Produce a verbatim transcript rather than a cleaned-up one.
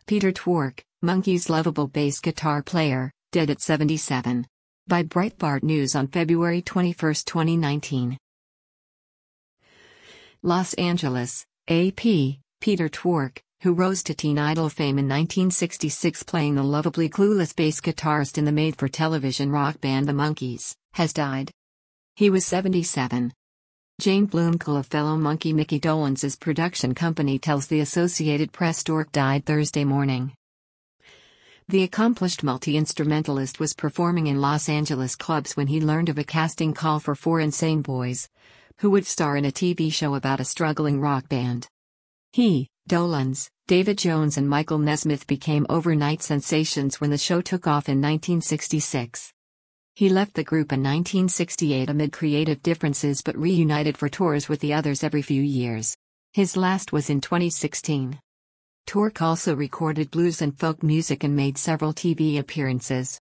Peter Tork, Monkees' lovable bass guitar player, dead at seventy-seven. By Breitbart News on February twenty-first, twenty nineteen. Los Angeles, A P, Peter Tork, who rose to teen idol fame in nineteen sixty-six playing the lovably clueless bass guitarist in the made-for-television rock band The Monkees, has died. He was seventy-seven. Jane Bloomkill of fellow Monkee Mickey Dolenz' production company tells the Associated Press Tork died Thursday morning. The accomplished multi-instrumentalist was performing in Los Angeles clubs when he learned of a casting call for four insane boys, who would star in a T V show about a struggling rock band. He, Dolenz, David Jones and Michael Nesmith became overnight sensations when the show took off in nineteen sixty-six. He left the group in nineteen sixty-eight amid creative differences but reunited for tours with the others every few years. His last was in twenty sixteen. Tork also recorded blues and folk music and made several T V appearances.